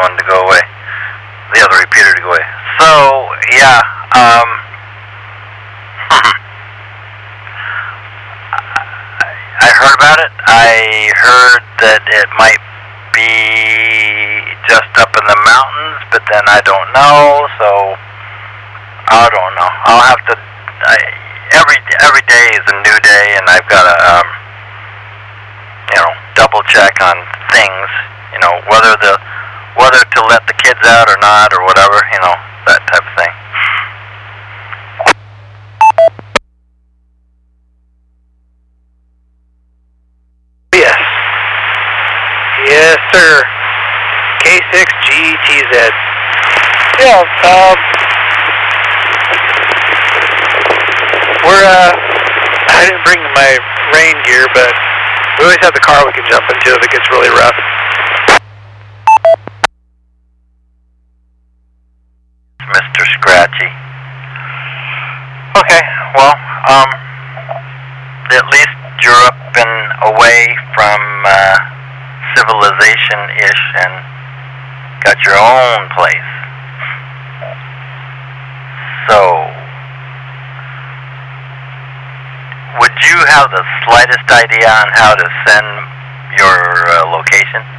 one to go away, the other repeater to go away. So yeah, I heard about it. I heard that it might be just up in the mountains, but then I don't know. So I don't know. I'll have to. Every day is a new day, and I've got to double check on things. Whether to let the kids out or not, or whatever. That type of thing. Yes. Yes, sir. K6GTZ. Yeah, I didn't bring my rain gear, but we always have the car we can jump into if it gets really rough. Mr. Scratchy. Okay, well, at least you're up and away from civilization-ish and got your own place. So, would you have the slightest idea on how to send your location?